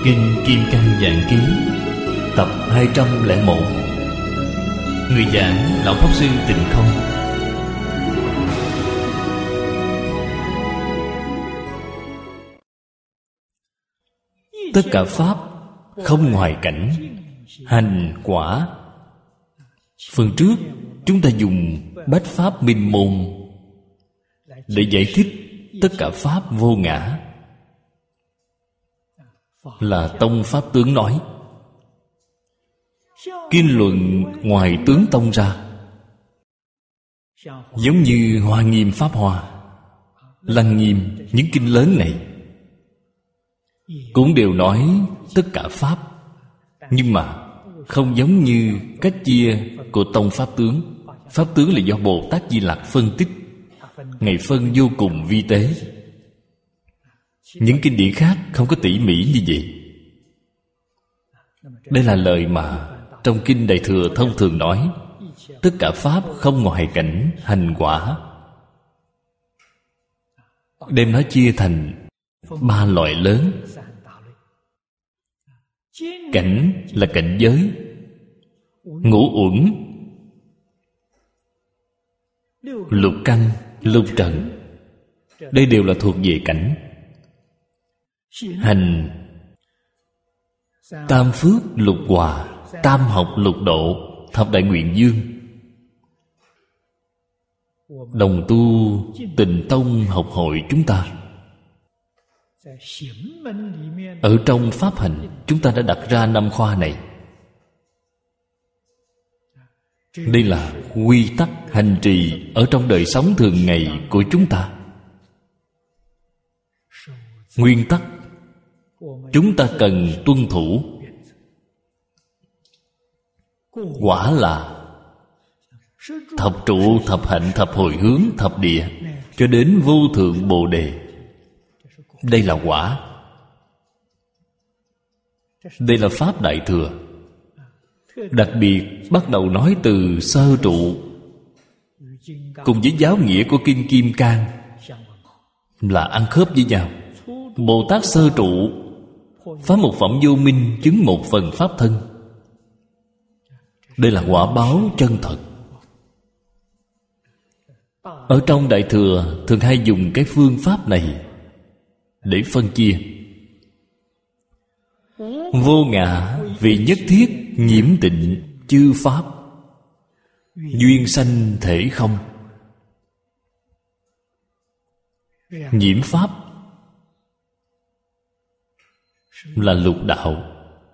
Kinh Kim Cang Giảng Ký tập 201. Người giảng Lão Pháp Sư Tịnh Không. Tất cả pháp không ngoài cảnh, hành quả. Phần trước chúng ta dùng bách pháp minh môn để giải thích tất cả pháp vô ngã, là tông pháp tướng nói. Kinh luận ngoài tướng tông ra, giống như Hoa Nghiêm Pháp Hoa, Lăng Nghiêm, những kinh lớn này cũng đều nói tất cả pháp, nhưng mà không giống như cách chia của tông pháp tướng. Pháp tướng là do Bồ Tát Di Lặc phân tích, Ngài phân vô cùng vi tế. Những kinh điển khác không có tỉ mỉ như vậy. Đây là lời mà trong Kinh Đại Thừa thông thường nói: tất cả pháp không ngoài cảnh, hành quả. Đem nó chia thành ba loại lớn. Cảnh là cảnh giới, ngũ uẩn, lục căn, lục trần. Đây đều là thuộc về cảnh. Hành, tam phước lục hòa, tam học lục độ, thập đại nguyện dương. Đồng tu Tịnh Tông học hội chúng ta, ở trong pháp hành chúng ta đã đặt ra 5 khoa này. Đây là quy tắc hành trì ở trong đời sống thường ngày của chúng ta. Nguyên tắc chúng ta cần tuân thủ. Quả là thập trụ, thập hạnh, thập hồi hướng, thập địa, cho đến vô thượng Bồ Đề. Đây là quả. Đây là Pháp Đại Thừa. Đặc biệt bắt đầu nói từ sơ trụ, cùng với giáo nghĩa của Kinh Kim Cang là ăn khớp với nhau. Bồ Tát sơ trụ phá một phẩm vô minh, chứng một phần pháp thân. Đây là quả báo chân thật. Ở trong Đại Thừa thường hay dùng cái phương pháp này để phân chia. Vô ngã vì nhất thiết nhiễm tịnh chư pháp, duyên sanh thể không. Nhiễm pháp là lục đạo,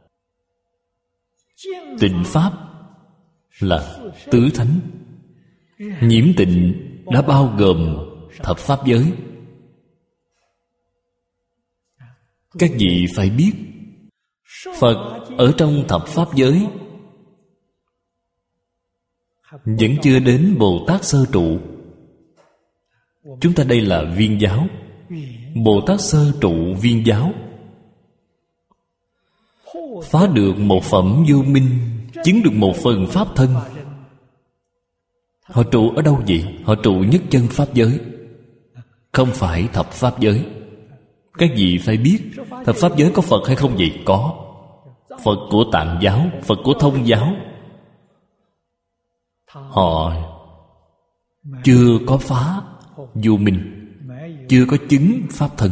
tịnh pháp là tứ thánh. Nhiễm tịnh đã bao gồm thập pháp giới. Các vị phải biết, Phật ở trong thập pháp giới vẫn chưa đến Bồ Tát sơ trụ. Chúng ta đây là viên giáo, Bồ Tát sơ trụ viên giáo, phá được một phẩm vô minh, chứng được một phần pháp thân. Họ trụ ở đâu vậy? Họ trụ nhất chân pháp giới, không phải thập pháp giới. Các vị phải biết, thập pháp giới có Phật hay không vậy? Có. Phật của Tạng giáo, Phật của Thông giáo, họ chưa có phá vô minh, chưa có chứng pháp thân.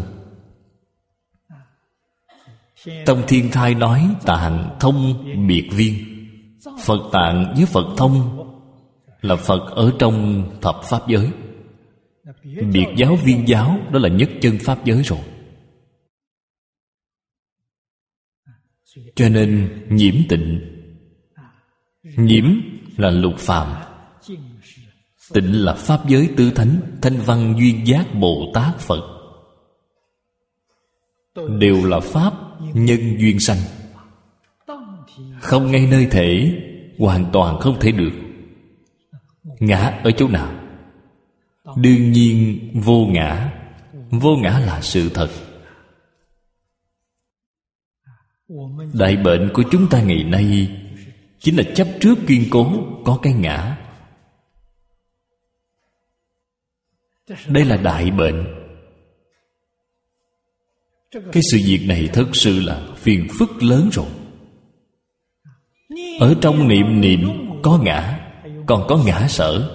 Trong Thiên Thai nói Tạng Thông biệt viên. Phật Tạng với Phật Thông là Phật ở trong thập pháp giới. Biệt giáo viên giáo đó là nhất chân pháp giới rồi. Cho nên nhiễm tịnh, nhiễm là lục phàm, tịnh là pháp giới tứ thánh, Thanh Văn Duyên Giác Bồ Tát Phật, đều là pháp nhân duyên sanh. Không ngay nơi thể, hoàn toàn không thể được. Ngã ở chỗ nào? Đương nhiên vô ngã. Vô ngã là sự thật. Đại bệnh của chúng ta ngày nay chính là chấp trước kiên cố có cái ngã. Đây là đại bệnh. Cái sự việc này thật sự là phiền phức lớn rồi. Ở trong niệm có ngã, còn có ngã sở.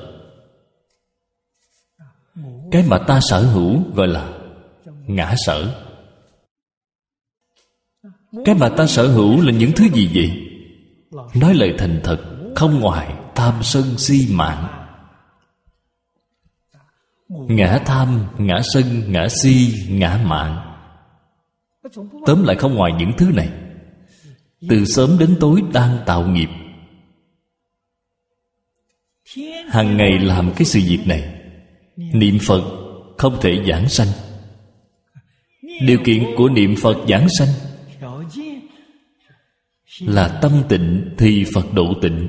Cái mà ta sở hữu gọi là ngã sở. Cái mà ta sở hữu là những thứ gì vậy? Nói lời thành thật, không ngoài tham sân si mạng. Ngã tham, ngã sân, ngã si, ngã mạn. Tóm lại không ngoài những thứ này. Từ sớm đến tối đang tạo nghiệp, hàng ngày làm cái sự việc này. Niệm Phật không thể giảng sanh. Điều kiện của niệm Phật giảng sanh là tâm tịnh thì Phật độ tịnh.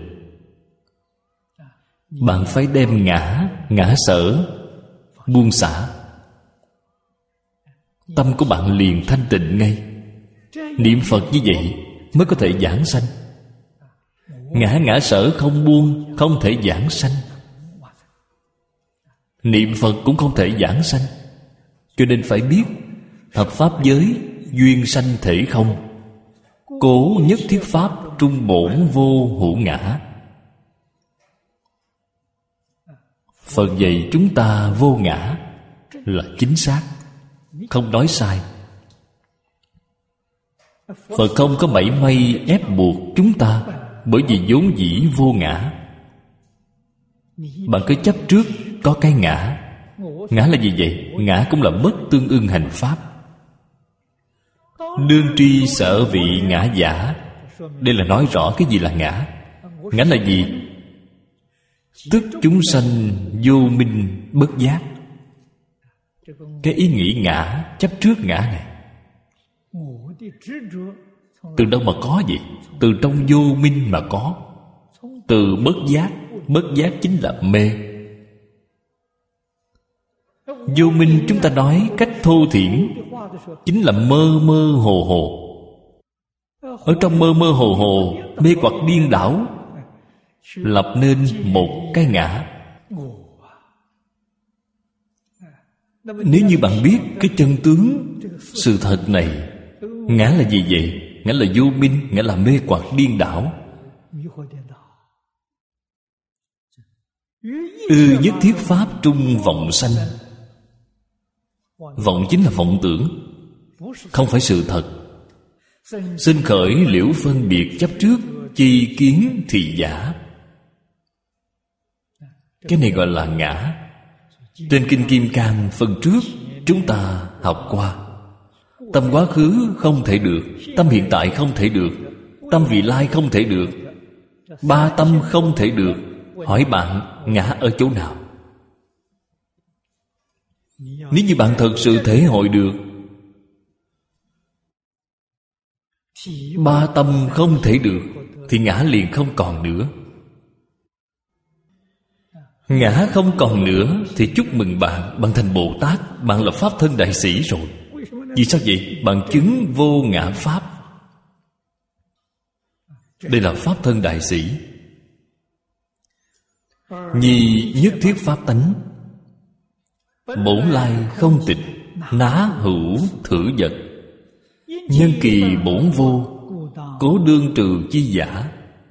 Bạn phải đem ngã sở buông xả, tâm của bạn liền thanh tịnh ngay. Niệm Phật như vậy mới có thể giảng sanh. Ngã sở không buông, không thể giảng sanh. Niệm Phật cũng không thể giảng sanh. Cho nên phải biết thập pháp giới duyên sanh thể không, cố nhất thiết pháp trung bổn vô hữu ngã. Phật dạy chúng ta vô ngã là chính xác, không nói sai. Phật không có mảy may ép buộc chúng ta, bởi vì vốn dĩ vô ngã. Bạn cứ chấp trước có cái ngã. Ngã là gì vậy? Ngã cũng là bất tương ưng hành pháp. Đương tri sở vị ngã giả. Đây là nói rõ cái gì là ngã. Ngã là gì? Tức chúng sanh vô minh bất giác. Cái ý nghĩ ngã, chấp trước ngã này từ đâu mà có vậy? Từ trong vô minh mà có. Từ bất giác. Bất giác chính là mê. Vô minh chúng ta nói cách thô thiển chính là mơ mơ hồ hồ. Ở trong mơ mơ hồ hồ, mê hoặc điên đảo, lập nên một cái ngã. Nếu như bạn biết cái chân tướng sự thật này, ngã là gì vậy? Ngã là vô minh, ngã là mê hoặc điên đảo. Nhất thiết pháp trung vọng sanh. Vọng chính là vọng tưởng, không phải sự thật. Sinh khởi liễu phân biệt chấp trước, chi kiến thị giả. Cái này gọi là ngã. Trên Kinh Kim Cang phần trước chúng ta học qua. Tâm quá khứ không thể được, tâm hiện tại không thể được, tâm vị lai không thể được, ba tâm không thể được. Hỏi bạn, ngã ở chỗ nào? Nếu như bạn thật sự thể hội được ba tâm không thể được, thì ngã liền không còn nữa. Ngã không còn nữa thì chúc mừng bạn, bạn thành Bồ Tát, bạn là Pháp thân đại sĩ rồi. Vì sao vậy? Bạn chứng vô ngã Pháp. Đây là Pháp thân đại sĩ. Nhi nhất thiết pháp tánh. Bổn lai không tịch, ná hữu thử vật. Nhân kỳ bổn vô, cố đương trừ chi giả.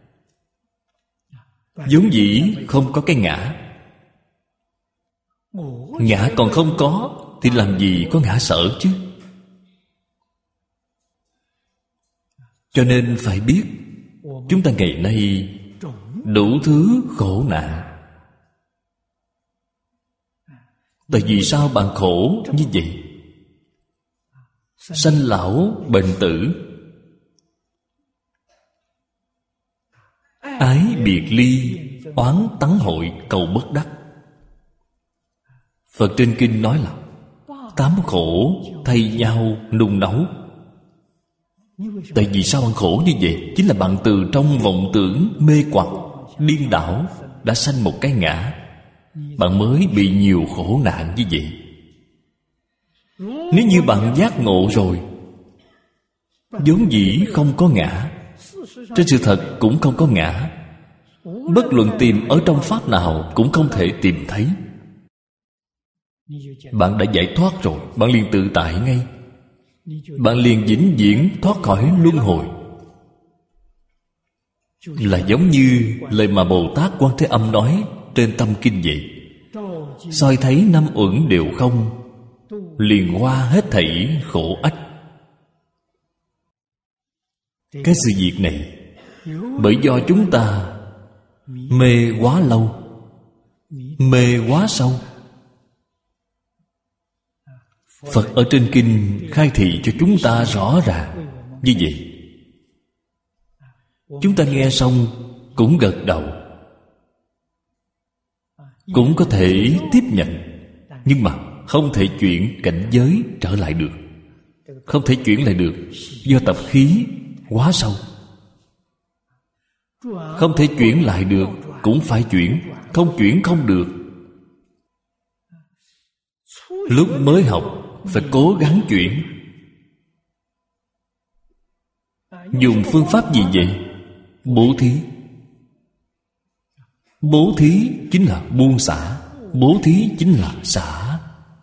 Vốn dĩ không có cái ngã. Ngã còn không có thì làm gì có ngã sở chứ? Cho nên phải biết, chúng ta ngày nay đủ thứ khổ nạn. Tại vì sao bạn khổ như vậy? Sanh lão bệnh tử, ái biệt ly, oán tắng hội, cầu bất đắc. Phật trên kinh nói là 8 khổ thay nhau nung nấu. Tại vì sao bạn khổ như vậy? Chính là bạn từ trong vọng tưởng mê hoặc điên đảo đã sanh một cái ngã. Bạn mới bị nhiều khổ nạn như vậy. Nếu như bạn giác ngộ rồi, vốn dĩ không có ngã, trên sự thật cũng không có ngã, bất luận tìm ở trong pháp nào cũng không thể tìm thấy. Bạn đã giải thoát rồi, bạn liền tự tại ngay. bạn liền vĩnh viễn thoát khỏi luân hồi. Là giống như lời mà Bồ Tát Quan Thế Âm nói trên Tâm Kinh vậy. Soi thấy năm uẩn đều không, liền qua hết thảy khổ ách. Cái sự việc này bởi do chúng ta mê quá lâu, mê quá sâu. Phật ở trên kinh khai thị cho chúng ta rõ ràng như vậy. Chúng ta nghe xong cũng gật đầu, cũng có thể tiếp nhận, nhưng mà không thể chuyển cảnh giới trở lại được. Không thể chuyển lại được, do tập khí quá sâu. Không thể chuyển lại được, cũng phải chuyển. Không chuyển không được. Lúc mới học phải cố gắng chuyển. Dùng phương pháp gì vậy? Bố thí. Bố thí chính là buông xả. Bố thí chính là xả.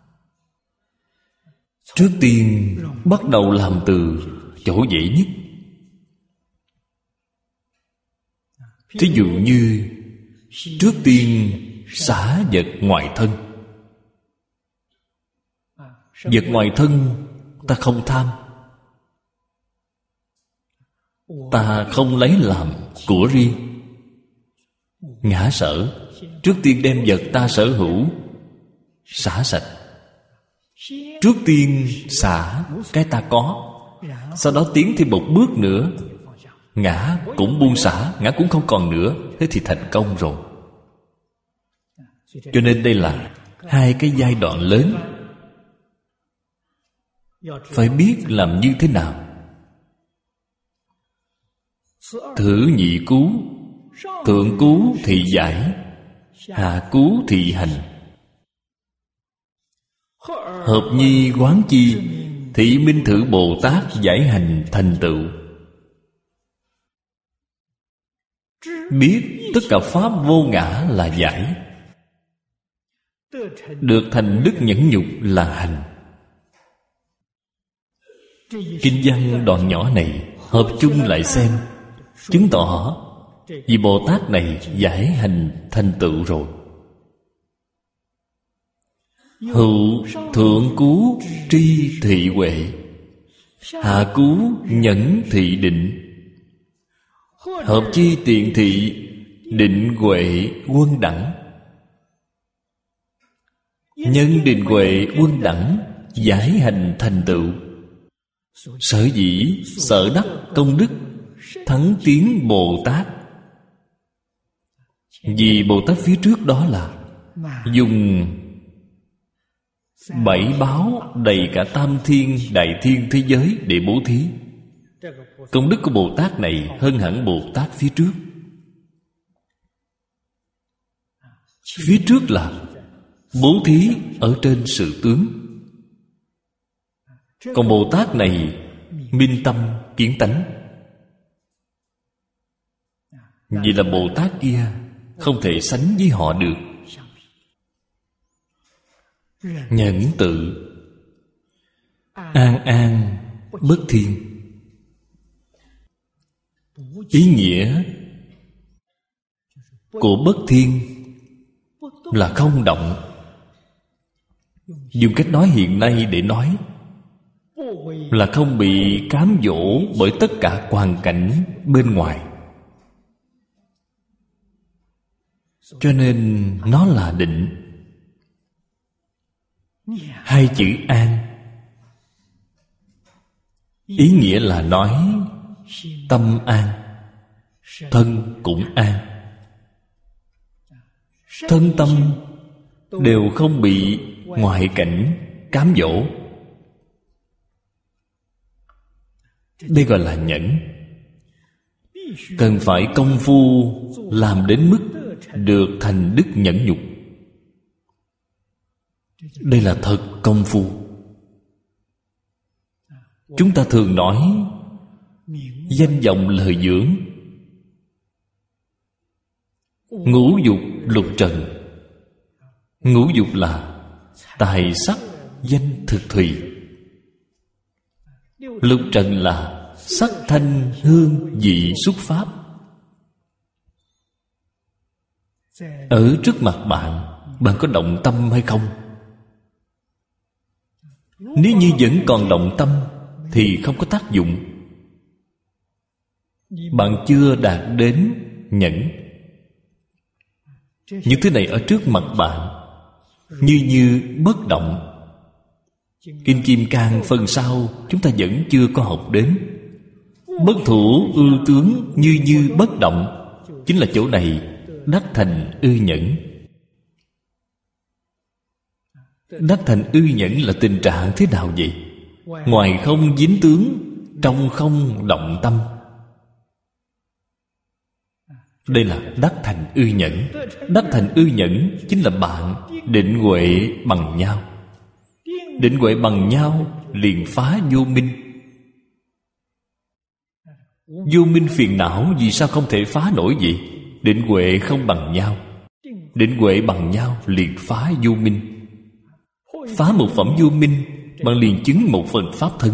Trước tiên bắt đầu làm từ chỗ dễ nhất. Thí dụ như trước tiên xả vật ngoài thân. Vật ngoài thân ta không tham, ta không lấy làm của riêng. Ngã sở, trước tiên đem vật ta sở hữu xả sạch. Trước tiên xả cái ta có, sau đó tiến thêm một bước nữa, ngã cũng buông xả, ngã cũng không còn nữa. Thế thì thành công rồi. Cho nên đây là hai cái giai đoạn lớn. Phải biết làm như thế nào. Thử nhị cứu, thượng cứu thị giải, hạ cứu thị hành. Hợp nhi quán chi, thị minh thử Bồ Tát giải hành thành tựu. Biết tất cả pháp vô ngã là giải, được thành đức nhẫn nhục là hành. Kinh văn đoạn nhỏ này hợp chung lại xem, chứng tỏ vị Bồ Tát này giải hành thành tựu rồi. Hữu thượng cứu tri thị huệ, hạ cứu nhẫn thị định. Hợp chi tiện thị định huệ quân đẳng. Nhân định huệ quân đẳng, giải hành thành tựu. Sở dĩ sở đắc công đức, thắng tiến Bồ Tát. Vì Bồ Tát phía trước đó là dùng bảy báo đầy cả tam thiên đại thiên thế giới để bố thí. Công đức của Bồ Tát này hơn hẳn Bồ Tát phía trước. Phía trước là bố thí ở trên sự tướng, còn Bồ Tát này minh tâm kiến tánh. Vì là Bồ Tát kia không thể sánh với họ được. Nhẫn tự, an an bất thiên. Ý nghĩa của bất thiên là không động. Dùng cách nói hiện nay để nói là không bị cám dỗ bởi tất cả hoàn cảnh bên ngoài. Cho nên nó là định. Hai chữ an ý nghĩa là nói tâm an, thân cũng an. Thân tâm đều không bị ngoại cảnh cám dỗ. Đây gọi là nhẫn. Cần phải công phu làm đến mức được thành đức nhẫn nhục. Đây là thật công phu. Chúng ta thường nói danh vọng lời dưỡng, ngũ dục lục trần. Ngũ dục là tài sắc danh thực thùy. Lục trần là sắc thanh hương vị xúc pháp. Ở trước mặt bạn, bạn có động tâm hay không? Nếu như vẫn còn động tâm thì không có tác dụng. Bạn chưa đạt đến nhẫn. Những thứ này ở trước mặt bạn như bất động. Kinh Kim Cang phần sau chúng ta vẫn chưa có học đến. Bất thủ ư tướng như bất động, chính là chỗ này đắc thành ư nhẫn. Đắc thành ư nhẫn là tình trạng thế nào vậy? Ngoài không dính tướng, trong không động tâm. Đây là đắc thành ư nhẫn. Đắc thành ư nhẫn chính là bạn định huệ bằng nhau. Định huệ bằng nhau liền phá vô minh. Vô minh phiền não vì sao không thể phá nổi vậy? Định huệ không bằng nhau. Định huệ bằng nhau liền phá vô minh. Phá một phẩm vô minh, bạn liền chứng một phần pháp thân.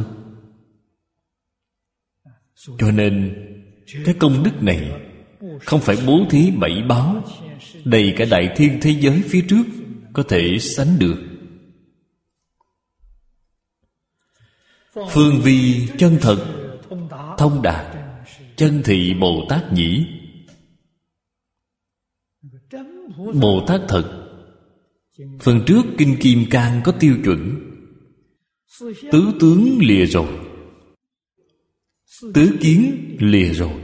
Cho nên cái công đức này không phải bố thí bảy báo, đầy cả đại thiên thế giới phía trước có thể sánh được. Phương vi chân thật thông đạt, chân thị Bồ Tát nhĩ. Bồ Tát thật, phần trước Kinh Kim Cang có tiêu chuẩn. Tứ tướng lìa rồi, tứ kiến lìa rồi.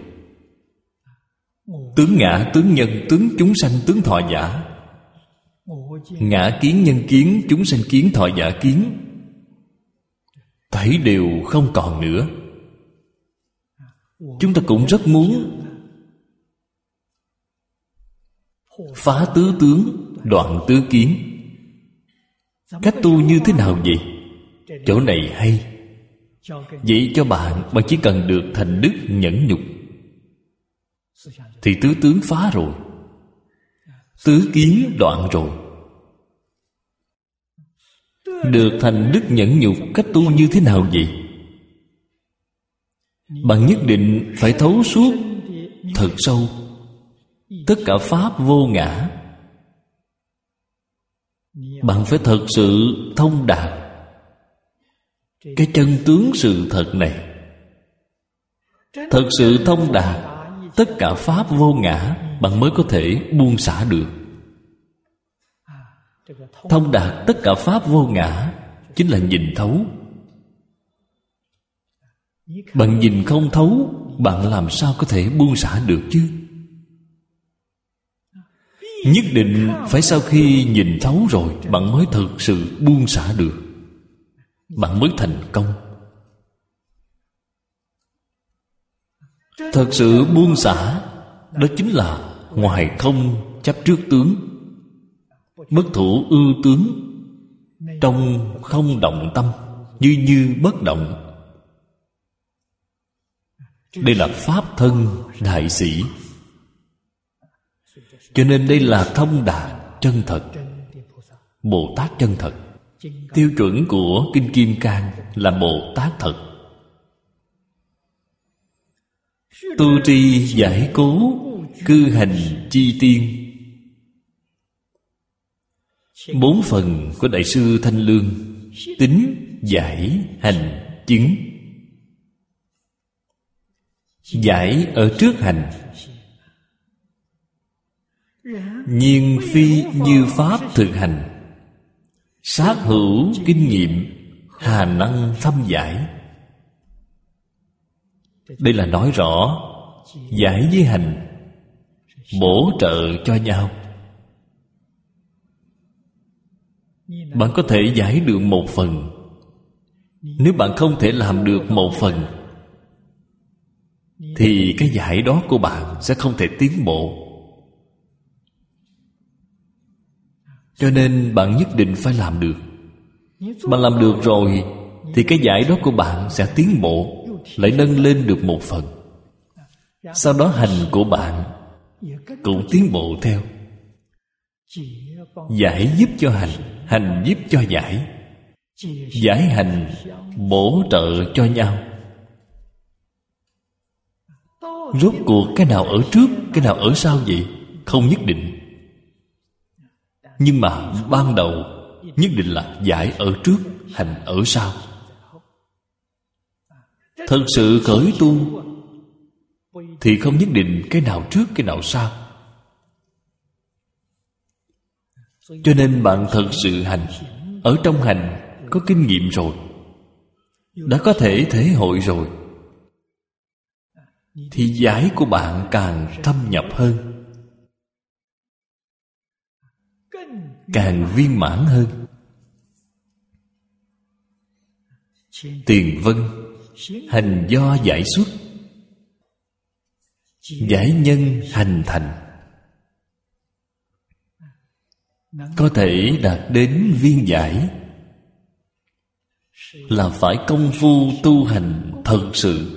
Tướng ngã, tướng nhân, tướng chúng sanh, tướng thọ giả. Ngã kiến, nhân kiến, chúng sanh kiến, thọ giả kiến, thảy đều không còn nữa. Chúng ta cũng rất muốn phá tứ tướng, đoạn tứ kiến. Cách tu như thế nào vậy? Chỗ này hay. Vậy cho bạn chỉ cần được thành đức nhẫn nhục thì tứ tướng phá rồi, tứ kiến đoạn rồi. Được thành đức nhẫn nhục, cách tu như thế nào vậy? Bạn nhất định phải thấu suốt thật sâu tất cả pháp vô ngã. Bạn phải thật sự thông đạt cái chân tướng sự thật này. Thật sự thông đạt tất cả pháp vô ngã, bạn mới có thể buông xả được. Thông đạt tất cả pháp vô ngã chính là nhìn thấu. Bạn nhìn không thấu, bạn làm sao có thể buông xả được chứ? Nhất định phải sau khi nhìn thấu rồi, bạn mới thực sự buông xả được, bạn mới thành công. Thật sự buông xả, đó chính là ngoài không chấp trước tướng, bất thủ ư tướng, trong không động tâm, như bất động. Đây là pháp thân đại sĩ. Cho nên đây là thông đạt chân thật, Bồ Tát chân thật. Tiêu chuẩn của Kinh Kim Cang là Bồ Tát thật. Tu tri giải cố, cư hành chi tiên. 4 phần của Đại sư Thanh Lương: tín, giải, hành, chứng. Giải ở trước hành. Nhiên phi như pháp thực hành, sát hữu kinh nghiệm, hà năng thâm giải. Đây là nói rõ giải với hành bổ trợ cho nhau. Bạn có thể giải được một phần. Nếu bạn không thể làm được một phần thì cái giải đó của bạn sẽ không thể tiến bộ. Cho nên bạn nhất định phải làm được. Bạn làm được rồi thì cái giải đó của bạn sẽ tiến bộ, lại nâng lên được một phần. Sau đó hành của bạn cũng tiến bộ theo. Giải giúp cho hành, hành giúp cho giải. giải hành, bổ trợ cho nhau. Rốt cuộc cái nào ở trước, cái nào ở sau vậy? Không nhất định. Nhưng mà ban đầu nhất định là giải ở trước, hành ở sau. Thật sự khởi tu thì không nhất định cái nào trước, cái nào sau. Cho nên bạn thật sự hành, ở trong hành có kinh nghiệm rồi, đã có thể thể hội rồi, thì giải của bạn càng thâm nhập hơn, càng viên mãn hơn. Tiền vân hành do giải xuất, giải nhân hành thành. Có thể đạt đến viên giải là phải công phu tu hành thật sự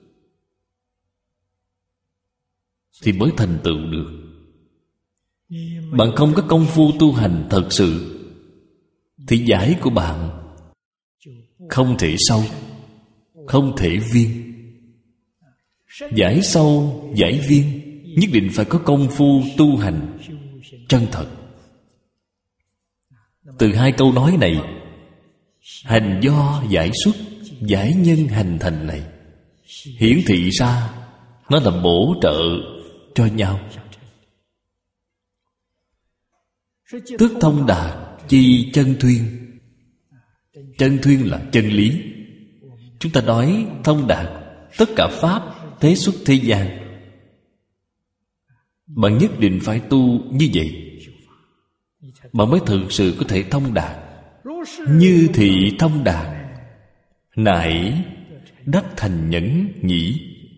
thì mới thành tựu được. Bạn không có công phu tu hành thật sự thì giải của bạn không thể sâu, không thể viên. Giải sâu, giải viên nhất định phải có công phu tu hành chân thật. Từ hai câu nói này, hành do giải xuất, giải nhân hành thành này, hiển thị ra nó là bổ trợ cho nhau. Tức thông đạt chi chân thuyên. Chân thuyên là chân lý. Chúng ta nói thông đạt tất cả pháp thế xuất thế gian. Bạn nhất định phải tu như vậy, bạn mới thực sự có thể thông đạt. Như thị thông đạt, nại đắc thành nhẫn nhĩ.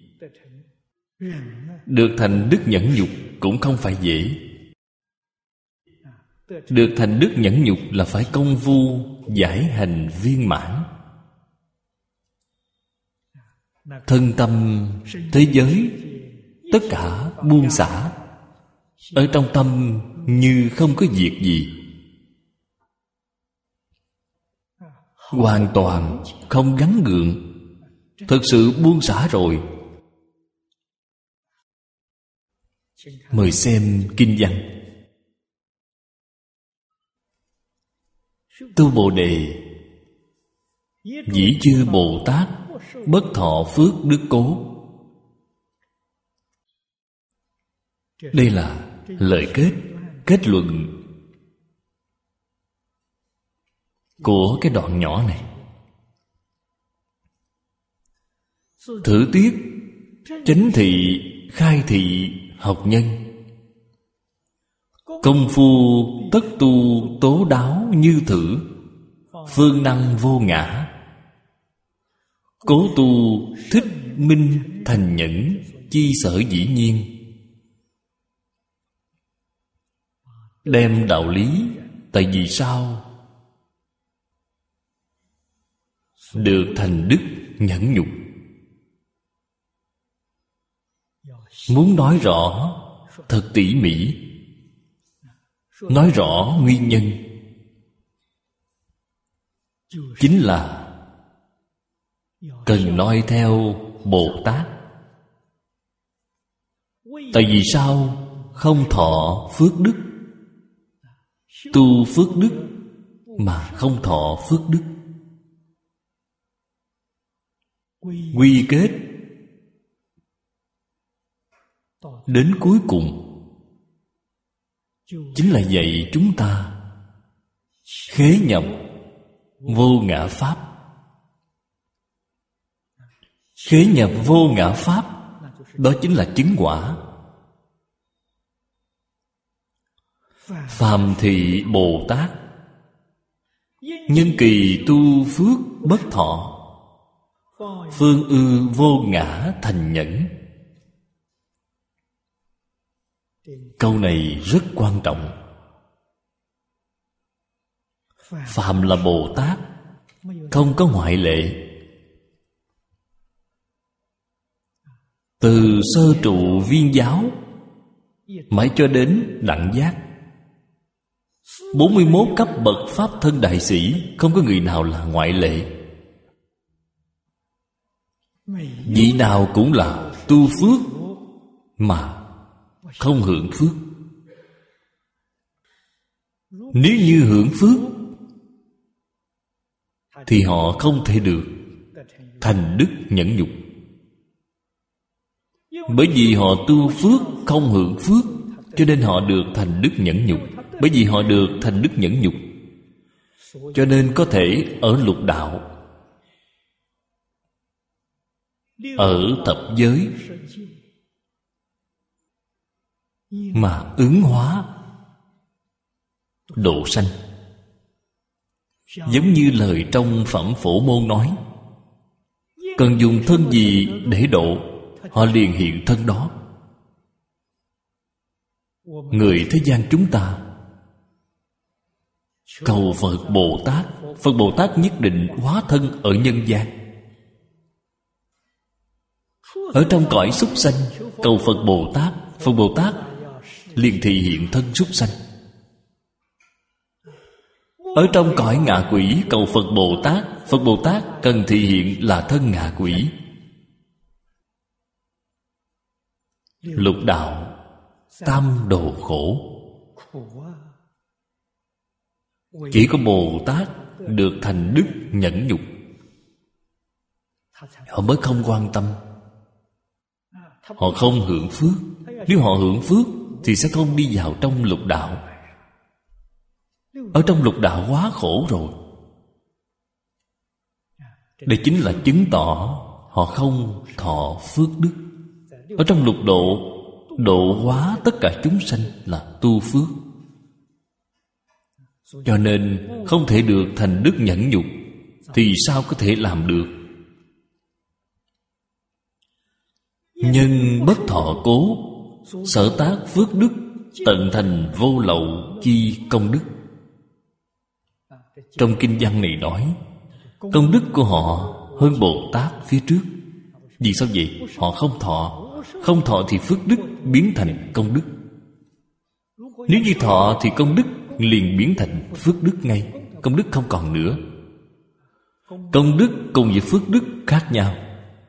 Được thành đức nhẫn nhục cũng không phải dễ. Được thành đức nhẫn nhục là phải công phu giải hành viên mãn. Thân tâm thế giới tất cả buông xả, ở trong tâm như không có việc gì, hoàn toàn không gắn gượng, thực sự buông xả rồi. Mời xem kinh văn. Tu Bồ Đề, dĩ chư Bồ Tát bất thọ phước đức cố. Đây là lời kết luận của cái đoạn nhỏ này. Thử tiết, chánh thị, khai thị, học nhân. Công phu tất tu tố đáo như thử, phương năng vô ngã. Cố tu thích minh thành nhẫn, chi sở dĩ nhiên. Đem đạo lý. Tại vì sao? Được thành đức nhẫn nhục. Muốn nói rõ thật tỉ mỉ, nói rõ nguyên nhân, chính là cần nói theo Bồ Tát. Tại vì sao không thọ phước đức? Tu phước đức mà không thọ phước đức. Quy kết đến cuối cùng chính là dạy chúng ta khế nhập vô ngã pháp. Khế nhập vô ngã pháp, đó chính là chứng quả. Phàm thị Bồ Tát, nhân kỳ tu phước bất thọ, phương ư vô ngã thành nhẫn. Câu này rất quan trọng. Phàm là Bồ Tát, không có ngoại lệ. Từ sơ trụ viên giáo mãi cho đến đẳng giác, 41 cấp bậc Pháp thân đại sĩ, không có người nào là ngoại lệ. Vị nào cũng là tu phước mà không hưởng phước. Nếu như hưởng phước thì họ không thể được thành đức nhẫn nhục. Bởi vì họ tu phước không hưởng phước, cho nên họ được thành đức nhẫn nhục. Bởi vì họ được thành đức nhẫn nhục, cho nên có thể ở lục đạo, ở thập giới mà ứng hóa độ sanh. Giống như lời trong Phẩm Phổ Môn nói, cần dùng thân gì để độ, họ liền hiện thân đó. Người thế gian chúng ta cầu Phật Bồ Tát, Phật Bồ Tát nhất định hóa thân ở nhân gian. Ở trong cõi súc sanh cầu Phật Bồ Tát, Phật Bồ Tát liền thị hiện thân súc sanh. Ở trong cõi ngạ quỷ cầu Phật Bồ Tát, Phật Bồ Tát cần thị hiện là thân ngạ quỷ. Lục đạo tam đồ khổ, chỉ có Bồ Tát được thành đức nhẫn nhục, họ mới không quan tâm. Họ không hưởng phước. Nếu họ hưởng phước thì sẽ không đi vào trong lục đạo. Ở trong lục đạo quá khổ rồi. Đây chính là chứng tỏ họ không thọ phước đức. Ở trong lục độ, độ hóa tất cả chúng sanh là tu phước, cho nên không thể được thành đức nhẫn nhục. Thì sao có thể làm được? Nhân bất thọ cố, sở tác phước đức, tận thành vô lậu chi công đức. Trong kinh văn này nói, công đức của họ hơn Bồ Tát phía trước. Vì sao vậy? Họ không thọ. Không thọ thì phước đức biến thành công đức. Nếu như thọ thì công đức liền biến thành phước đức ngay. Công đức không còn nữa. Công đức cùng với phước đức khác nhau.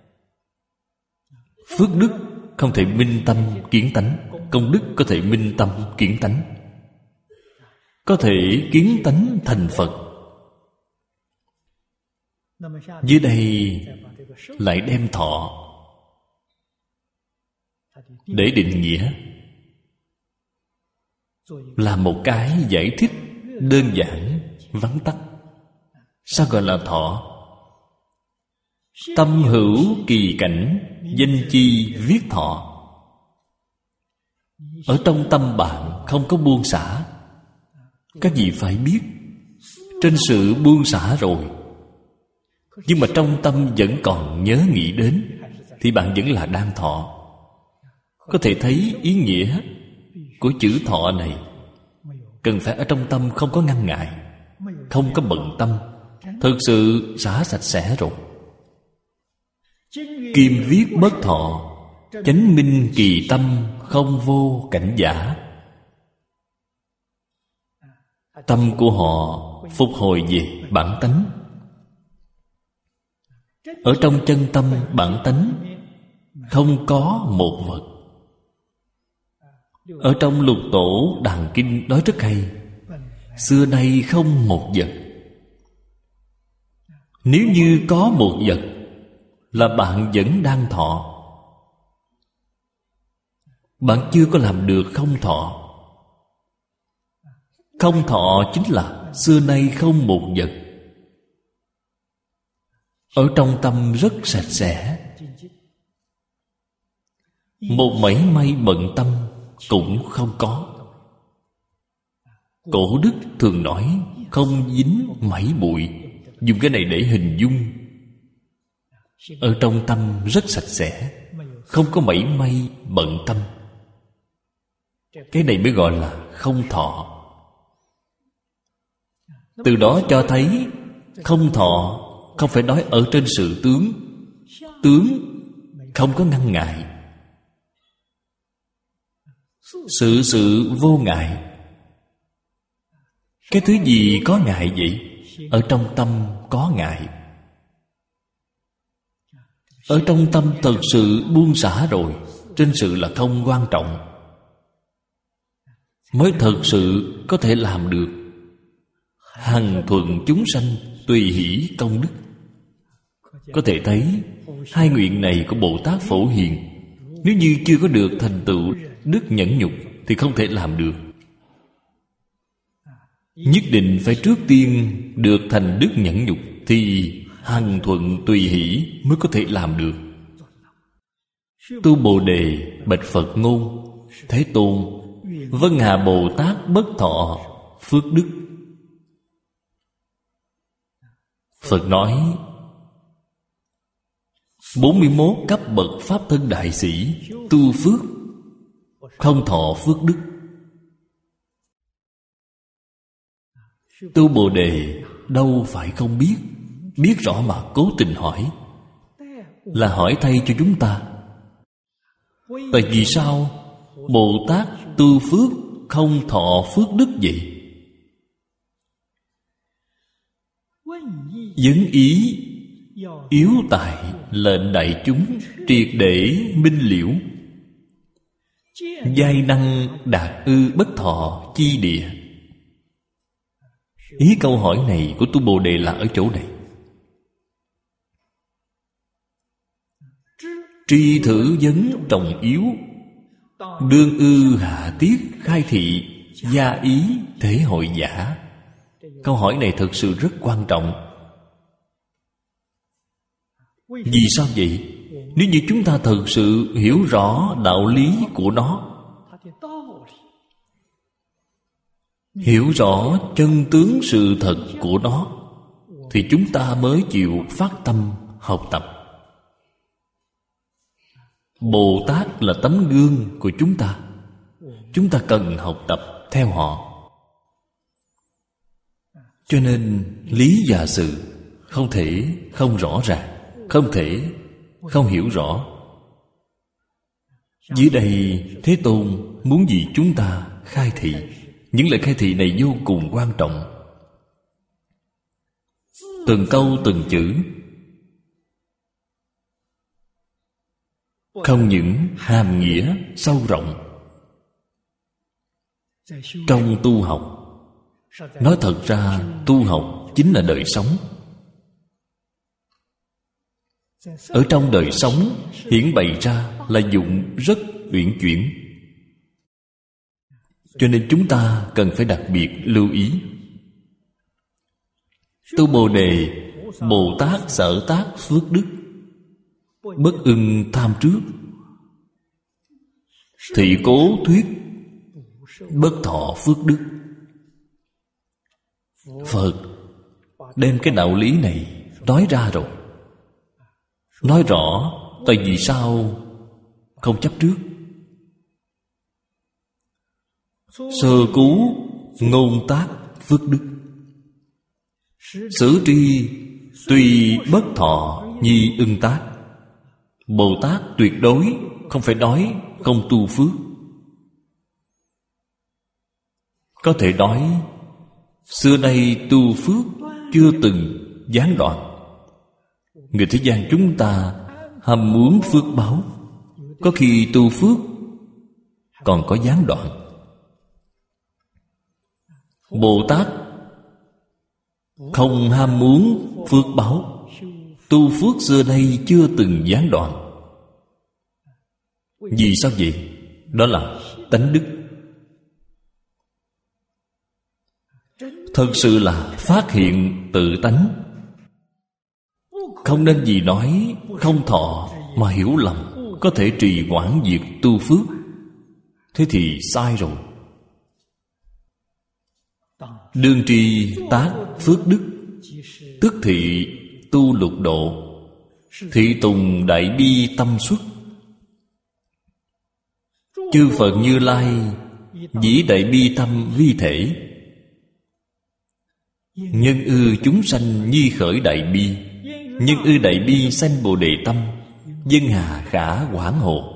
Phước đức không thể minh tâm kiến tánh, công đức có thể minh tâm kiến tánh, có thể kiến tánh thành Phật. Dưới đây lại đem thọ để định nghĩa, là một cái giải thích đơn giản vắn tắt. Sao gọi là thọ? Tâm hữu kỳ cảnh, danh chi viết thọ. Ở trong tâm bạn không có buông xả. Các vị phải biết, trên sự buông xả rồi, nhưng mà trong tâm vẫn còn nhớ nghĩ đến, thì bạn vẫn là đang thọ. Có thể thấy ý nghĩa của chữ thọ này. Cần phải ở trong tâm không có ngăn ngại, không có bận tâm, thực sự xả sạch sẽ rồi. Kim viết bất thọ, chánh minh kỳ tâm, không vô cảnh giả. Tâm của họ phục hồi về bản tánh. Ở trong chân tâm bản tánh không có một vật. Ở trong Lục Tổ Đàn Kinh nói rất hay, xưa nay không một vật. Nếu như có một vật là bạn vẫn đang thọ. Bạn chưa có làm được không thọ. Không thọ chính là xưa nay không một vật. Ở trong tâm rất sạch sẽ, một mảy may bận tâm cũng không có. Cổ đức thường nói không dính mảy bụi, dùng cái này để hình dung. Ở trong tâm rất sạch sẽ, không có mảy may bận tâm. Cái này mới gọi là không thọ. Từ đó cho thấy không thọ không phải nói ở trên sự tướng. Tướng không có ngăn ngại, sự vô ngại. Cái thứ gì có ngại vậy? Ở trong tâm có ngại. Ở trong tâm thật sự buông xả rồi, trên sự là không quan trọng, mới thật sự có thể làm được hằng thuận chúng sanh, tùy hỷ công đức. Có thể thấy hai nguyện này của Bồ Tát Phổ Hiền, nếu như chưa có được thành tựu đức nhẫn nhục thì không thể làm được. Nhất định phải trước tiên được thành đức nhẫn nhục thì hằng thuận tùy hỷ mới có thể làm được. Tu Bồ Đề bạch Phật ngôn: Thế Tôn, Vân Hà Bồ Tát bất thọ phước đức. Phật nói 41 cấp bậc Pháp thân đại sĩ tu phước không thọ phước đức. Tu Bồ Đề đâu phải không biết, biết rõ mà cố tình hỏi, là hỏi thay cho chúng ta. Tại vì sao Bồ Tát tu phước không thọ phước đức vậy? Vấn ý yếu tại lệnh đại chúng triệt để minh liễu, giai năng đạt ư bất thọ chi địa. Ý câu hỏi này của Tu Bồ Đề là ở chỗ này. Tri thử vấn trọng yếu, đương ư hạ tiết khai thị, gia ý thể hội giả. Câu hỏi này thực sự rất quan trọng. Vì sao vậy? Nếu như chúng ta thật sự hiểu rõ đạo lý của nó, hiểu rõ chân tướng sự thật của nó, thì chúng ta mới chịu phát tâm học tập. Bồ Tát là tấm gương của chúng ta, chúng ta cần học tập theo họ. Cho nên lý và sự không thể không rõ ràng, không thể không hiểu rõ. Dưới đây Thế Tôn muốn gì chúng ta khai thị. Những lời khai thị này vô cùng quan trọng. Từng câu từng chữ không những hàm nghĩa sâu rộng. Trong tu học, nói thật ra tu học chính là đời sống. Ở trong đời sống hiển bày ra là dụng rất uyển chuyển. Cho nên chúng ta cần phải đặc biệt lưu ý. Tu Bồ Đề, Bồ Tát sở tác phước đức, bất ưng tham trước, thị cố thuyết, bất thọ phước đức. Phật đem cái đạo lý này nói ra rồi, nói rõ tại vì sao không chấp trước. Sơ cứu ngôn tác phước đức, xử tri tuy bất thọ nhi ưng tác. Bồ Tát tuyệt đối không phải nói không tu phước. Có thể nói xưa nay tu phước chưa từng gián đoạn. Người thế gian chúng ta ham muốn phước báo, có khi tu phước còn có gián đoạn. Bồ Tát không ham muốn phước báo, tu phước xưa nay chưa từng gián đoạn. Vì sao vậy? Đó là tánh đức. Thật sự là phát hiện tự tánh. Không nên vì nói không thọ mà hiểu lầm có thể trì hoãn việc tu phước. Thế thì sai rồi. Đương trì tác phước đức, tức thị tu lục độ, thị tùng đại bi tâm xuất. Chư Phật Như Lai dĩ đại bi tâm vi thể, nhân ư chúng sanh nhi khởi đại bi, nhân ư đại bi sanh Bồ Đề tâm, dân hà khả hoảng hộ.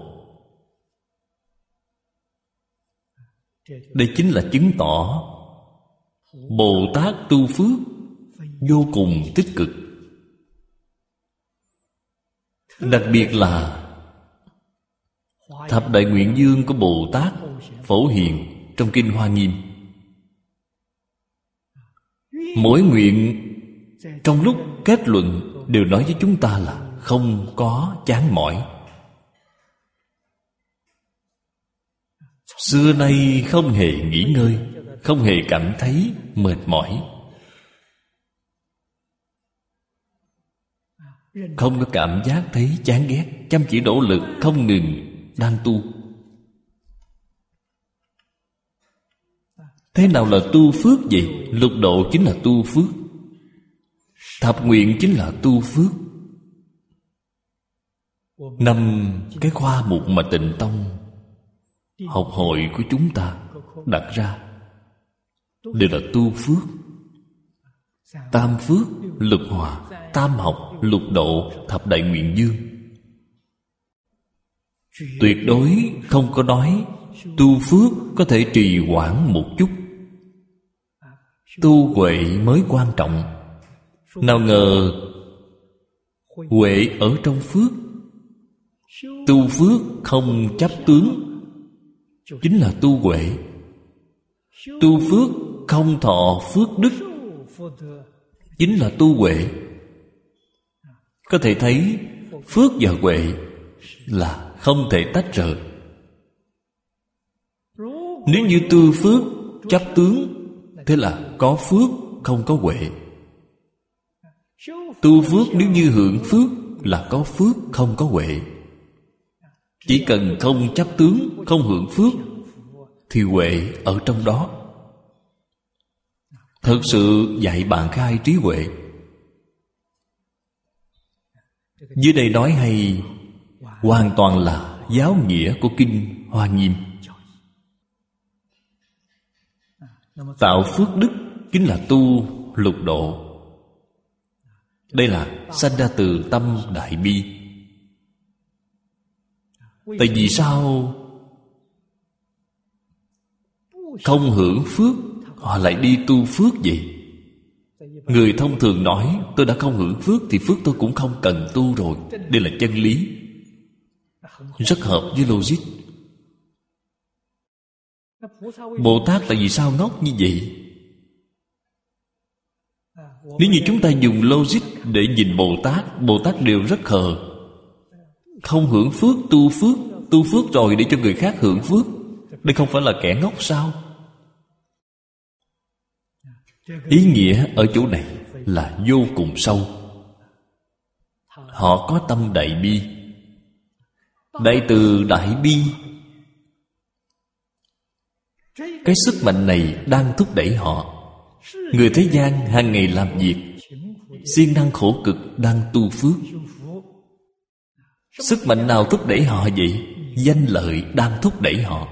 Đây chính là chứng tỏ Bồ Tát tu phước vô cùng tích cực. Đặc biệt là thập đại nguyện dương của Bồ Tát phổ hiện trong Kinh Hoa Nghiêm. Mỗi nguyện trong lúc kết luận đều nói với chúng ta là không có chán mỏi. Xưa nay không hề nghỉ ngơi, không hề cảm thấy mệt mỏi, không có cảm giác thấy chán ghét, chăm chỉ nỗ lực không ngừng đang tu. Thế nào là tu phước vậy? Lục độ chính là tu phước, thập nguyện chính là tu phước. 5 cái khoa mục mà Tịnh Tông học hội của chúng ta đặt ra đều là tu phước. Tam phước, lục hòa, tam học, lục độ, thập đại nguyện dương. Tuyệt đối không có nói tu phước có thể trì hoãn một chút, tu huệ mới quan trọng. Nào ngờ huệ ở trong phước. Tu phước không chấp tướng chính là tu huệ. Tu phước không thọ phước đức chính là tu huệ. Có thể thấy phước và huệ là không thể tách rời. Nếu như tu phước chấp tướng, thế là có phước không có huệ. Tu phước nếu như hưởng phước là có phước không có huệ. Chỉ cần không chấp tướng, không hưởng phước thì huệ ở trong đó. Thật sự dạy bạn khai trí huệ. Dưới đây nói hay, hoàn toàn là giáo nghĩa của Kinh Hoa Nghiêm. Tạo phước đức chính là tu lục độ. Đây là sanh ra từ tâm đại bi. Tại vì sao không hưởng phước họ lại đi tu phước vậy? Người thông thường nói tôi đã không hưởng phước thì phước tôi cũng không cần tu rồi. Đây là chân lý, rất hợp với logic. Bồ Tát tại vì sao ngốc như vậy? Nếu như chúng ta dùng logic để nhìn Bồ Tát đều rất khờ. Không hưởng phước, tu phước rồi để cho người khác hưởng phước. Đây không phải là kẻ ngốc sao? Ý nghĩa ở chỗ này là vô cùng sâu. Họ có tâm đại bi. Đại từ đại bi, cái sức mạnh này đang thúc đẩy họ. Người thế gian hàng ngày làm việc, siêng năng khổ cực đang tu phước. Sức mạnh nào thúc đẩy họ vậy? Danh lợi đang thúc đẩy họ.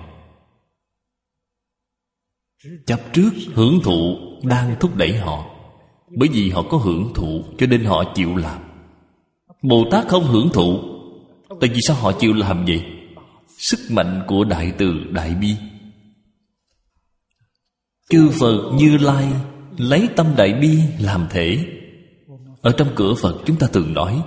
Chấp trước hưởng thụ đang thúc đẩy họ. Bởi vì họ có hưởng thụ cho nên họ chịu làm. Bồ Tát không hưởng thụ, tại vì sao họ chịu làm vậy? Sức mạnh của đại từ đại bi. Chư Phật Như Lai lấy tâm đại bi làm thể. Ở trong cửa Phật chúng ta thường nói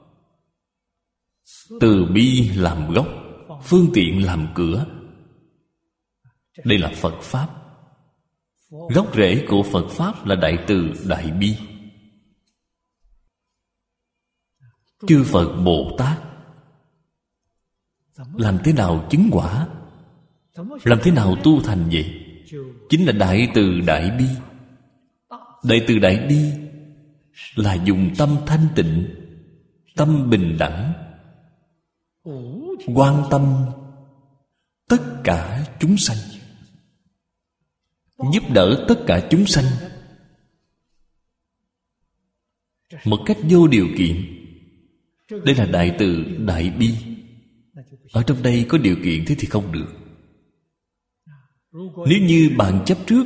từ bi làm gốc, phương tiện làm cửa. Đây là Phật Pháp. Gốc rễ của Phật Pháp là đại từ đại bi. Chư Phật Bồ Tát làm thế nào chứng quả? Làm thế nào tu thành vậy? Chính là đại từ đại bi. Đại từ đại bi là dùng tâm thanh tịnh, tâm bình đẳng, quan tâm tất cả chúng sanh, giúp đỡ tất cả chúng sanh một cách vô điều kiện. Đây là đại từ đại bi. Ở trong đây có điều kiện thế thì không được. Nếu như bạn chấp trước,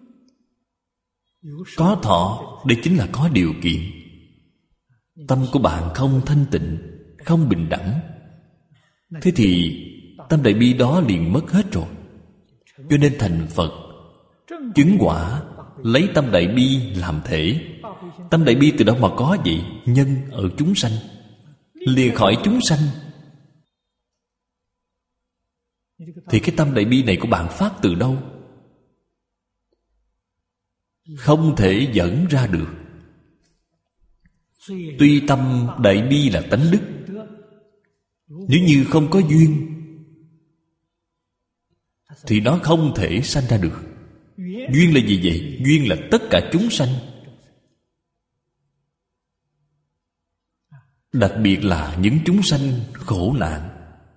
có thọ, đây chính là có điều kiện. Tâm của bạn không thanh tịnh, không bình đẳng, thế thì tâm đại bi đó liền mất hết rồi. Cho nên thành Phật chứng quả lấy tâm đại bi làm thể. Tâm đại bi từ đâu mà có vậy? Nhân ở chúng sanh, lìa khỏi chúng sanh. Thì cái tâm đại bi này của bạn phát từ đâu? Không thể dẫn ra được. Tuy tâm đại bi là tánh đức, nếu như không có duyên thì nó không thể sanh ra được. Duyên là gì vậy? Duyên là tất cả chúng sanh, đặc biệt là những chúng sanh khổ nạn.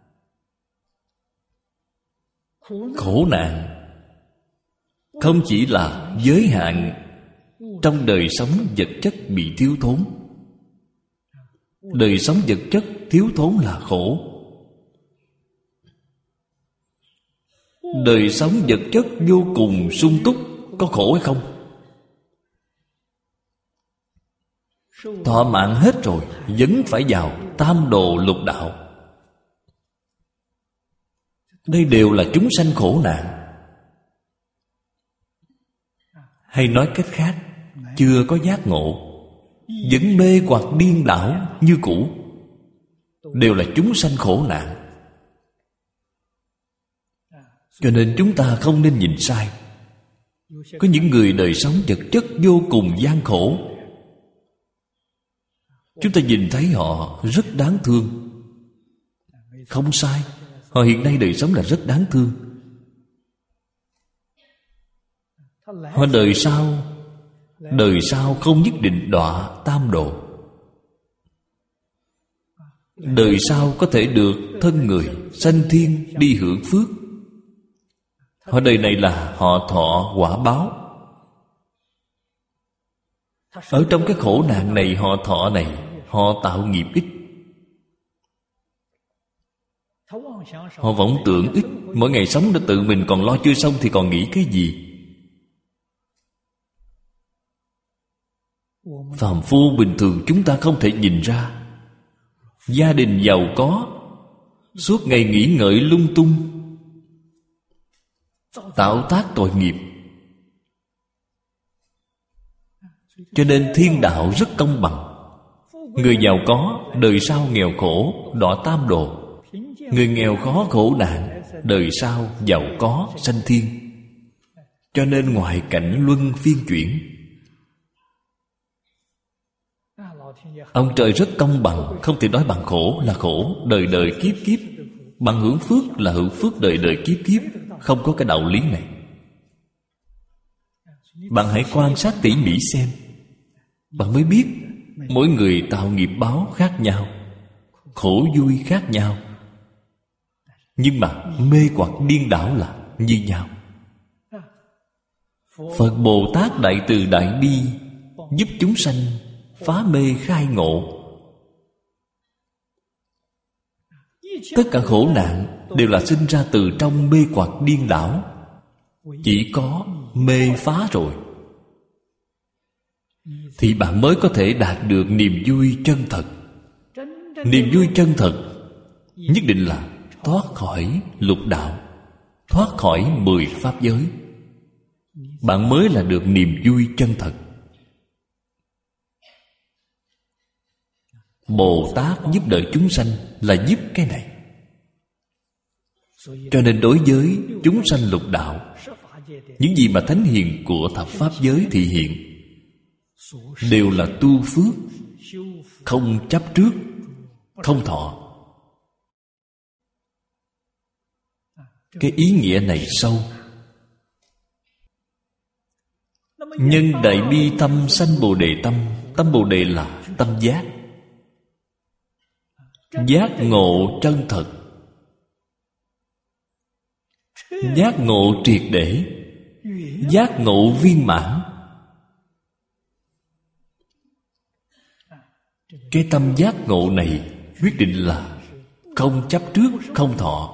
Khổ nạn không chỉ là giới hạn trong đời sống vật chất bị thiếu thốn. Đời sống vật chất thiếu thốn là khổ. Đời sống vật chất vô cùng sung túc có khổ hay không? Thọ mạng hết rồi vẫn phải vào tam đồ lục đạo. Đây đều là chúng sanh khổ nạn. Hay nói cách khác, chưa có giác ngộ, vẫn mê hoặc điên đảo như cũ, đều là chúng sanh khổ nạn. Cho nên chúng ta không nên nhìn sai. Có những người đời sống vật chất vô cùng gian khổ, chúng ta nhìn thấy họ rất đáng thương. Không sai, họ hiện nay đời sống là rất đáng thương. Họ đời sau không nhất định đọa tam độ. Đời sau có thể được thân người sanh thiên đi hưởng phước. Họ đời này là họ thọ quả báo. Ở trong cái khổ nạn này, họ thọ này, họ tạo nghiệp ít. Họ vọng tưởng ít. Mỗi ngày sống đã tự mình còn lo chưa xong thì còn nghĩ cái gì? Phàm phu bình thường chúng ta không thể nhìn ra. Gia đình giàu có, suốt ngày nghĩ ngợi lung tung, tạo tác tội nghiệp. Cho nên thiên đạo rất công bằng. Người giàu có đời sau nghèo khổ đọa tam đồ, người nghèo khó khổ nạn đời sau giàu có sanh thiên. Cho nên ngoại cảnh luân phiên chuyển. Ông trời rất công bằng. Không thể nói bạn khổ là khổ đời đời kiếp kiếp, bạn hưởng phước là hưởng phước đời đời kiếp kiếp. Không có cái đạo lý này. Bạn hãy quan sát tỉ mỉ xem, bạn mới biết mỗi người tạo nghiệp báo khác nhau, khổ vui khác nhau, nhưng mà mê hoặc điên đảo là như nhau. Phật Bồ Tát đại từ đại bi giúp chúng sanh phá mê khai ngộ. Tất cả khổ nạn đều là sinh ra từ trong mê hoặc điên đảo. Chỉ có mê phá rồi thì bạn mới có thể đạt được niềm vui chân thật. Niềm vui chân thật nhất định là thoát khỏi lục đạo, thoát khỏi 10 pháp giới. Bạn mới là được niềm vui chân thật. Bồ Tát giúp đỡ chúng sanh là giúp cái này. Cho nên đối với chúng sanh lục đạo, những gì mà thánh hiền của thập pháp giới thị hiện đều là tu phước, không chấp trước, không thọ. Cái ý nghĩa này sâu. Nhân đại bi tâm sanh Bồ Đề tâm. Tâm Bồ Đề là tâm giác, giác ngộ chân thật, giác ngộ triệt để, giác ngộ viên mãn. Cái tâm giác ngộ này quyết định là không chấp trước, không thọ,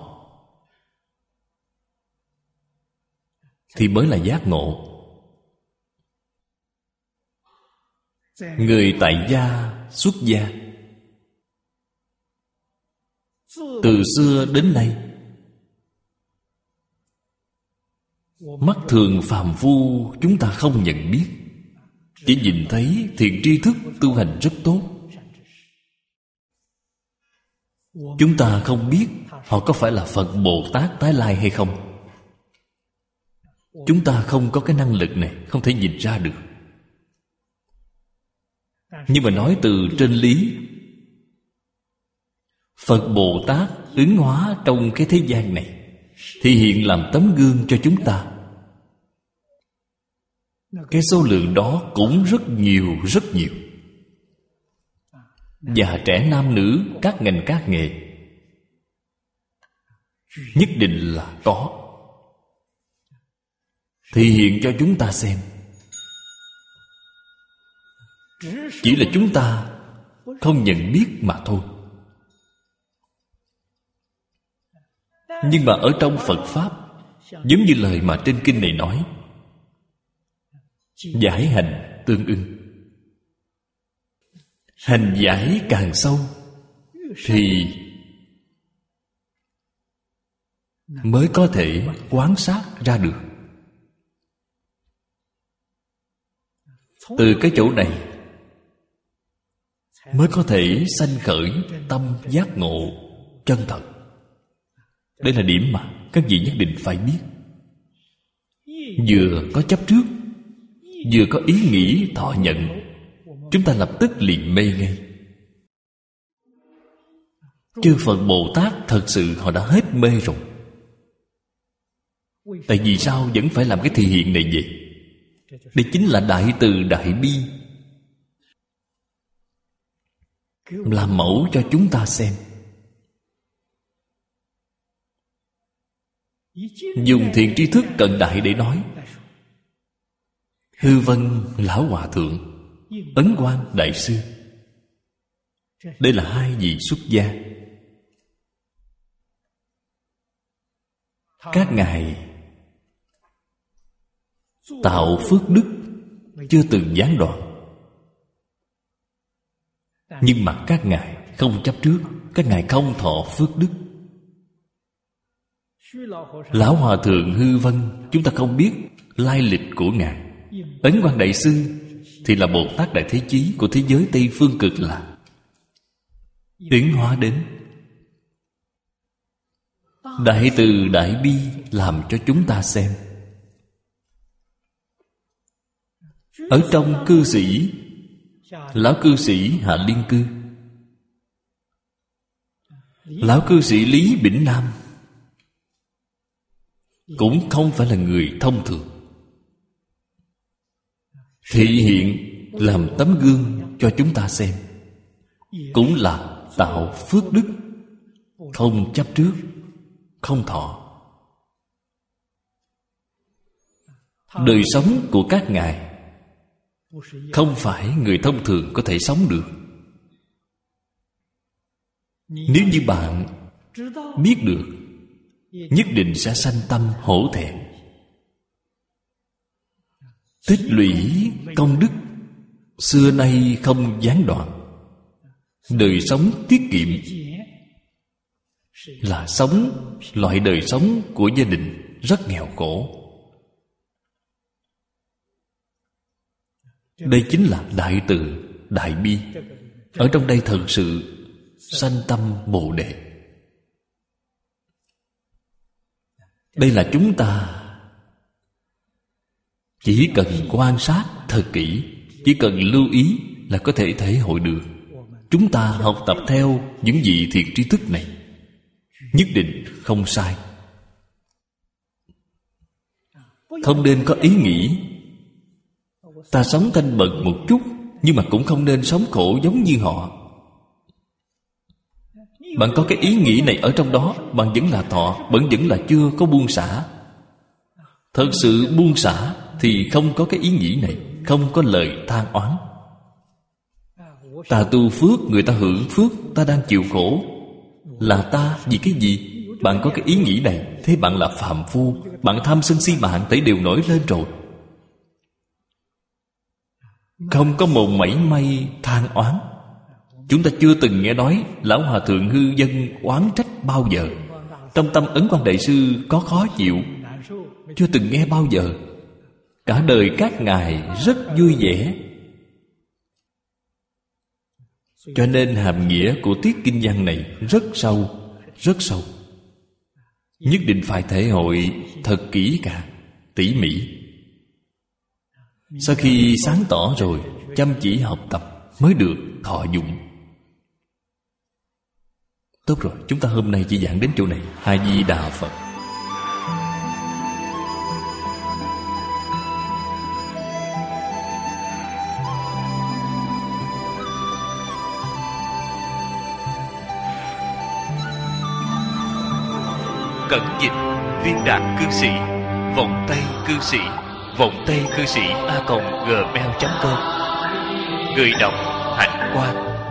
thì mới là giác ngộ. Người tại gia, xuất gia, từ xưa đến nay Mắt thường phàm phu chúng ta không nhận biết, chỉ nhìn thấy thiện tri thức tu hành rất tốt. Chúng ta không biết họ có phải là Phật Bồ Tát tái lai hay không. Chúng ta không có cái năng lực này, không thể nhìn ra được. Nhưng mà nói từ trên lý, Phật Bồ Tát ứng hóa trong cái thế gian này, thì hiện làm tấm gương cho chúng ta. Cái số lượng đó cũng rất nhiều, rất nhiều. Già trẻ nam nữ, các ngành các nghề, nhất định là có. Thì hiện cho chúng ta xem. Chỉ là chúng ta không nhận biết mà thôi. Nhưng mà ở trong Phật Pháp, giống như lời mà trên kinh này nói, giải hành tương ưng. Hành giải càng sâu thì mới có thể quan sát ra được. Từ cái chỗ này mới có thể sanh khởi tâm giác ngộ chân thật. Đây là điểm mà các vị nhất định phải biết. Vừa có chấp trước, vừa có ý nghĩ thọ nhận, chúng ta lập tức liền mê ngay. Chư Phật Bồ Tát thật sự họ đã hết mê rồi. Tại vì sao vẫn phải làm cái thị hiện này vậy? Đây chính là đại từ đại bi, làm mẫu cho chúng ta xem. Dùng thiện tri thức cận đại để nói. Hư Vân Lão Hòa Thượng, Ấn Quang Đại Sư, đây là hai vị xuất gia. Các ngài tạo phước đức chưa từng gián đoạn. Nhưng mà các ngài không chấp trước, các ngài không thọ phước đức. Lão Hòa Thượng Hư Vân, chúng ta không biết lai lịch của ngài. Ấn Quang Đại Sư thì là Bồ Tát Đại Thế Chí của thế giới Tây Phương Cực Lạc, tiến hóa đến. Đại từ đại bi làm cho chúng ta xem. Ở trong cư sĩ, lão cư sĩ Hạ Liên Cư, lão cư sĩ Lý Bỉnh Nam cũng không phải là người thông thường. Thị hiện làm tấm gương cho chúng ta xem, cũng là tạo phước đức, không chấp trước, không thọ. Đời sống của các ngài không phải người thông thường có thể sống được. Nếu như bạn biết được, nhất định sẽ sanh tâm hổ thẹn. Tích lũy công đức xưa nay không gián đoạn. Đời sống tiết kiệm là sống loại đời sống của gia đình rất nghèo khổ. Đây chính là đại từ, đại bi. Ở trong đây thật sự sanh tâm Bồ Đề. Đây là chúng ta chỉ cần quan sát thật kỹ, chỉ cần lưu ý là có thể thể hội được. Chúng ta học tập theo những vị thiện tri thức này, nhất định không sai. Không nên có ý nghĩ ta sống thanh bần một chút, nhưng mà cũng không nên sống khổ giống như họ. Bạn có cái ý nghĩ này ở trong đó, bạn vẫn là thọ, bạn vẫn là chưa có buông xả. Thật sự buông xả thì không có cái ý nghĩ này, không có lời than oán. Ta tu phước, người ta hưởng phước, ta đang chịu khổ. Là ta vì cái gì? Bạn có cái ý nghĩ này, thế bạn là phàm phu. Bạn tham sân si mạng thấy đều nổi lên rồi. Không có một mảy may than oán. Chúng ta chưa từng nghe nói Lão Hòa Thượng Hư Vân oán trách bao giờ. Trong tâm Ấn Quang Đại Sư có khó chịu, chưa từng nghe bao giờ. Cả đời các ngài rất vui vẻ. Cho nên hàm nghĩa của tiết kinh văn này rất sâu, rất sâu. Nhất định phải thể hội thật kỹ càng, tỉ mỉ. Sau khi sáng tỏ rồi, chăm chỉ học tập mới được thọ dụng. Tốt rồi, chúng ta hôm nay chỉ giảng đến chỗ này. A Di Đà Phật. Cẩn dịch Viên Đạt Cư Sĩ, Vọng Tây Cư Sĩ, Vọng Tây Cư Sĩ @gmail.com. Người đọc Hạnh Quang.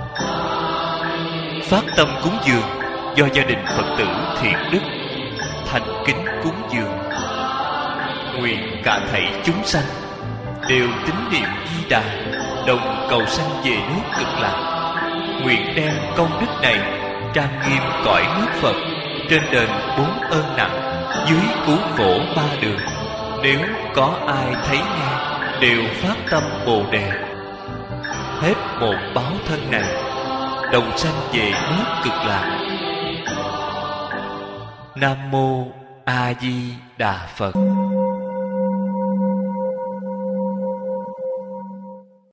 Phát tâm cúng dường do gia đình Phật tử Thiện Đức thành kính cúng dường. Nguyện cả thảy chúng sanh đều tín niệm Di Đà, đồng cầu sanh về nước Cực Lạc. Nguyện đem công đức này trang nghiêm cõi nước Phật, trên đền 4 ơn nặng, dưới cứu khổ 3 đường. Nếu có ai thấy nghe, đều phát tâm Bồ Đề. Hết một báo thân này, đồng sanh về nước Cực Lạc. Nam Mô A Di Đà Phật.